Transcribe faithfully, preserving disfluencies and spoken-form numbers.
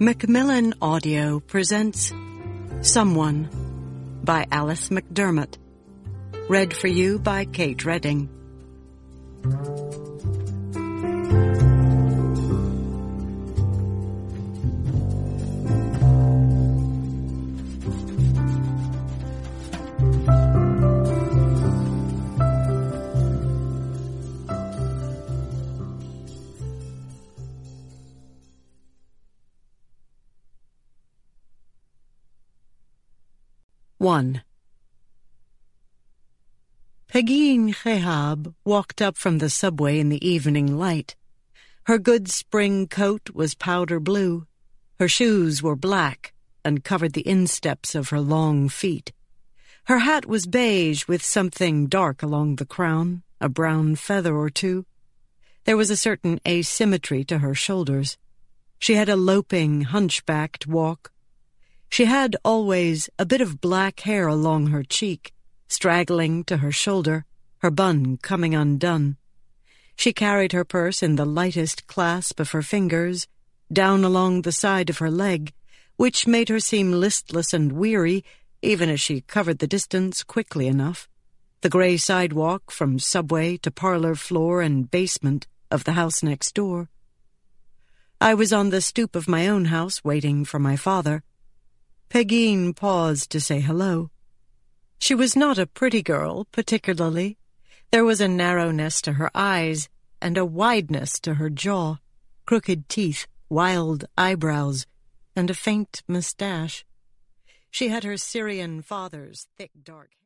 Macmillan Audio presents Someone by Alice McDermott. Read for you by Kate Redding. One. Pegeen Chehab walked up from the subway in the evening light. Her good spring coat was powder blue. Her shoes were black and covered the insteps of her long feet. Her hat was beige with something dark along the crown, a brown feather or two. There was a certain asymmetry to her shoulders. She had a loping, hunchbacked walk. She had always a bit of black hair along her cheek, straggling to her shoulder, her bun coming undone. She carried her purse in the lightest clasp of her fingers, down along the side of her leg, which made her seem listless and weary, even as she covered the distance quickly enough. The gray sidewalk from subway to parlor floor and basement of the house next door. I was on the stoop of my own house waiting for my father. Pegeen paused to say hello. She was not a pretty girl, particularly. There was a narrowness to her eyes and a wideness to her jaw, crooked teeth, wild eyebrows, and a faint mustache. She had her Syrian father's thick, dark hair.